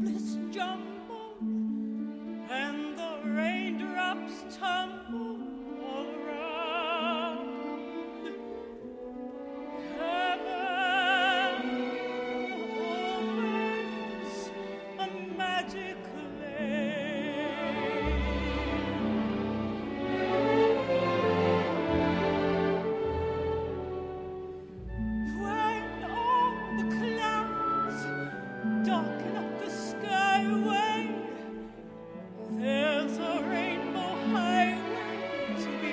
endless jumble, and the raindrops tumble all around. Heaven opens a magic lane. When all the clouds darken up the skyway, there's a rainbow highway to be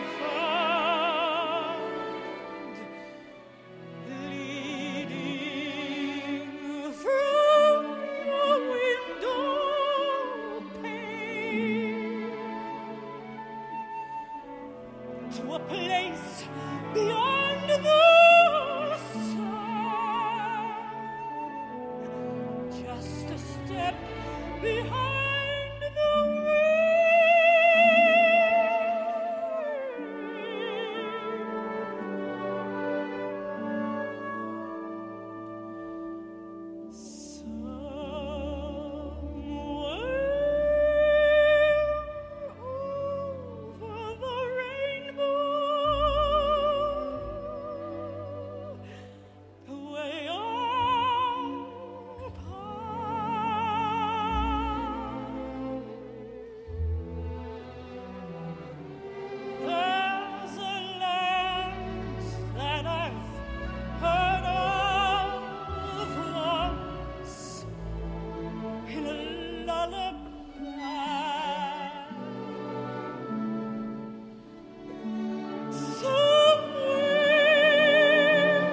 found, leading through your window pane to a place beyond the sun, just a step behind the over the rainbow, way up high. There's a land that I've heard of once in a lullaby. Somewhere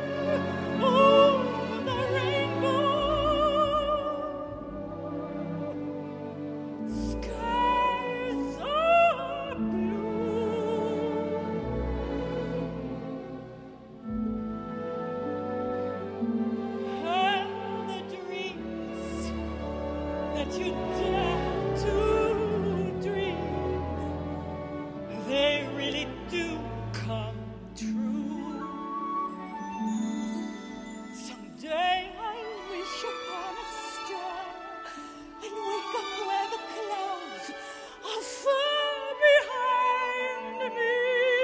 over the rainbow, skies are blue, and the dreams that you dare to dream, they really do come true. Someday I wish upon a star and wake up where the clouds are far behind me,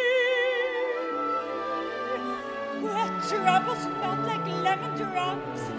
where troubles melt like lemon drops